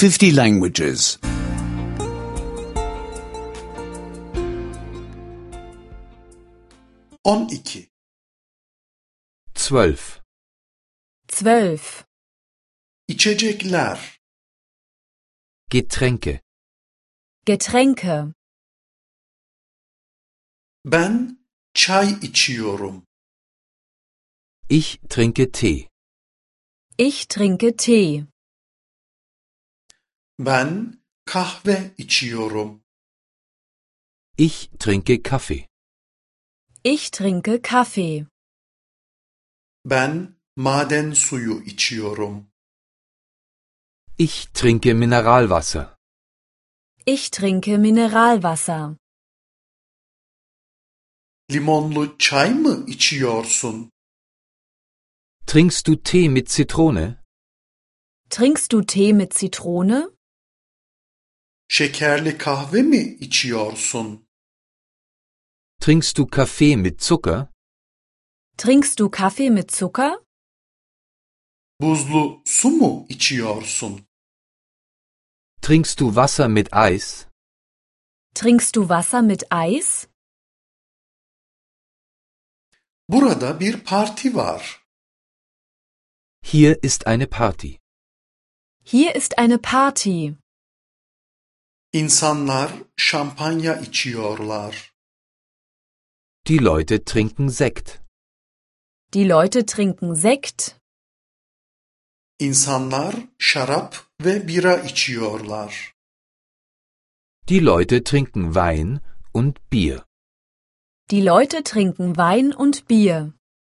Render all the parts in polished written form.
50 languages. 12. 12. 12. İçecekler. Getränke. Getränke. Ben çay içiyorum. Ich trinke Tee. Ich trinke Tee. Ben kahve içiyorum. Ich trinke Kaffee. Ich trinke Kaffee. Ben maden suyu içiyorum. Ich trinke Mineralwasser. Ich trinke Mineralwasser. Limonlu çay mı içiyorsun? Trinkst du Tee mit Zitrone? Trinkst du Tee mit Zitrone? Şekerli kahve mi içiyorsun? Trinkst du Kaffee mit Zucker? Trinkst du Kaffee mit Zucker? Buzlu su mu içiyorsun? Trinkst du Wasser mit Eis? Trinkst du Wasser mit Eis? Burada bir parti var. Hier ist eine Party. Hier ist eine Party. İnsanlar şampanya içiyorlar. Die Leute trinken Sekt. Die Leute trinken Sekt. İnsanlar şarap ve bira içiyorlar. Die Leute trinken Wein und Bier. Die Leute trinken Wein und Bier.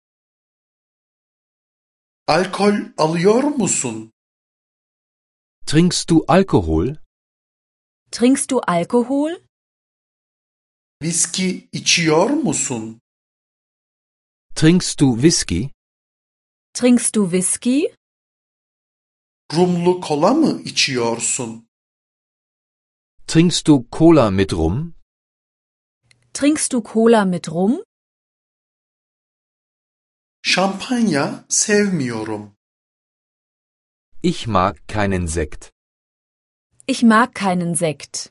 Alkol alıyor musun? Trinkst du Alkohol? Trinkst du Alkohol? Viski içiyor musun? Trinkst du Whisky? Trinkst du Whisky? Rumlu kola mı içiyorsun? Trinkst du Cola mit Rum? Trinkst du Cola mit Rum? Şampanya sevmiyorum. Ich mag keinen Sekt. Ich mag keinen Sekt.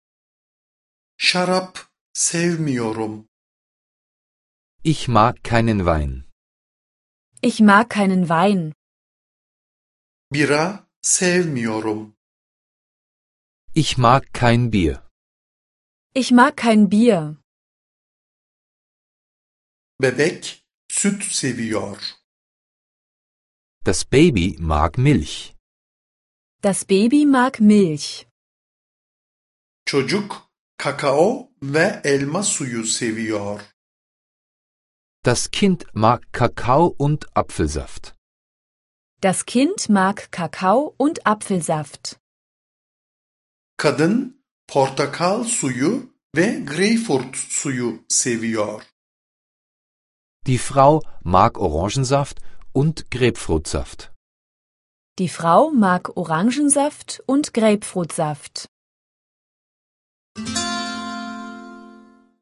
Şarap sevmiyorum. Ich mag keinen Wein. Ich mag keinen Wein. Bira sevmiyorum. Ich mag kein Bier. Ich mag kein Bier. Bebek süt seviyor. Das Baby mag Milch. Das Baby mag Milch. Çocuk kakao ve elma suyu seviyor. Das Kind mag Kakao und Apfelsaft. Das Kind mag Kakao und Apfelsaft. Kadın portakal suyu ve greyfurt suyu seviyor. Die Frau mag Orangensaft und Grapefruitsaft. Die Frau mag Orangensaft und Grapefruitsaft.